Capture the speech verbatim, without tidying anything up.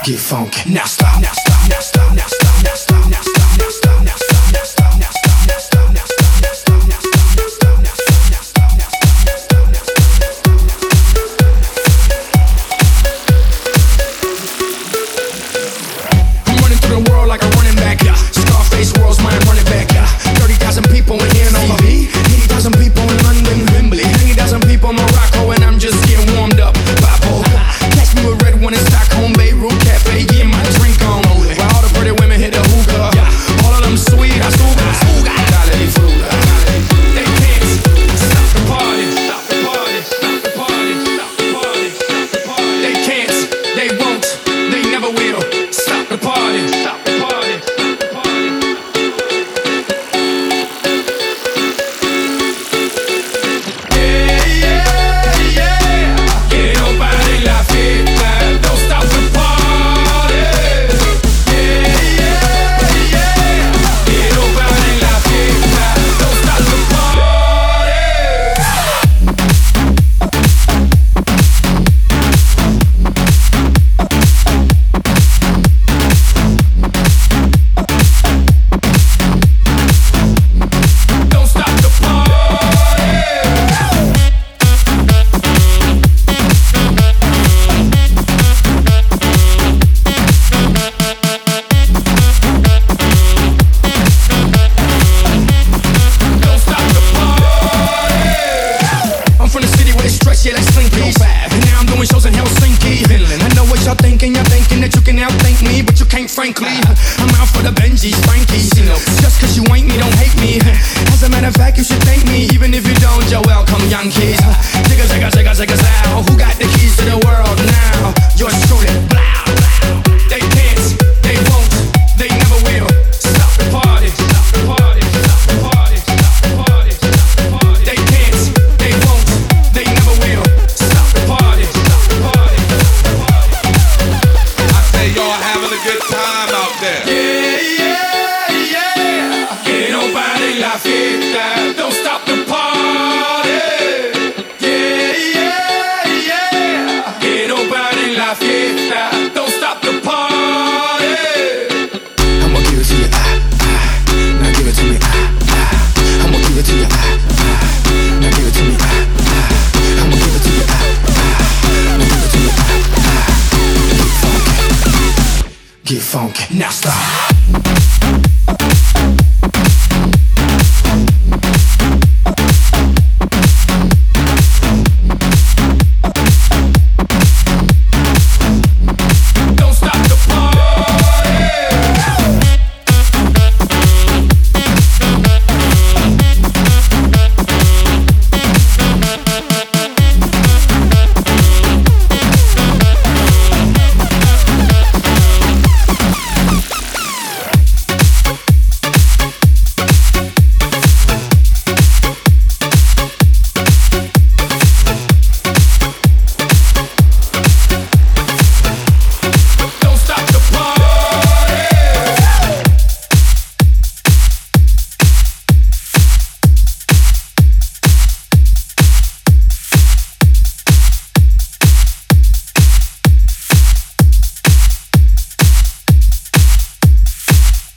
get funky. Now stop, now stop, now stop, now stop, now stop, now stop, now stop, now stop, now stop, now stop, now stop, now stop, now stop, now stop, now stop, now stop, now stop, now stop. I'm running through the world like a running back, yeah. Scarface world's mine, running back, yeah. Thirty thousand people in here, no me. Eighty thousand people in London, Wembley. Ninety thousand people in Morocco, and I'm just getting warmed up. Bipolar. Catch me with red one in Stockholm, Beirut Cafe, getting my drink on. While all the pretty women hit the hookah, all of them sweet, I suga, dale di fruta. They can't stop the party, stop the party, stop the party, stop the party, stop the party. They can't, they won't, they never will stop the party, stop the party, stop the party. Yeah, yeah, yeah. Que no pare la fiesta, don't stop the party. Yeah, yeah, yeah. Que no pare la fiesta, don't stop the party. Don't stop the party. Don't stop the party. I'm from the city where it's stretch, yeah, like Slinky. And now I'm doing shows in Helsinki, Finland. I know what y'all thinking, y'all thinking that you can outthink me, but you can't, frankly. I'm out for the Benjis, Frankies, you know. Just cause you ain't me, don't hate me. As a matter of fact, you should thank me, even if you don't, you're welcome, young kids. Jigga, jigga, jigga, jigga, sow. Who got the keys to the world now? Yours truly, blah, blah. They can't, they won't, they never will stop the party, stop the party, stop the party, stop the party, stop the party. They can't, they won't, they never will stop the party, stop the party, stop the party. I say y'all having a good time out there. Yeah, yeah, yeah. Que no pare la fiesta, don't stop the party. Yeah, yeah, yeah. Que no pare la fiesta, don't stop the party. I'ma give it to you, ah, ah. Now give it to me, ah, ah. I'ma give it to you, ah, ah. Now give it to me, ah, ah. I'ma give it to you, ah, ah. Now give it to me, ah, ah. Get funky, get funky. Now stop.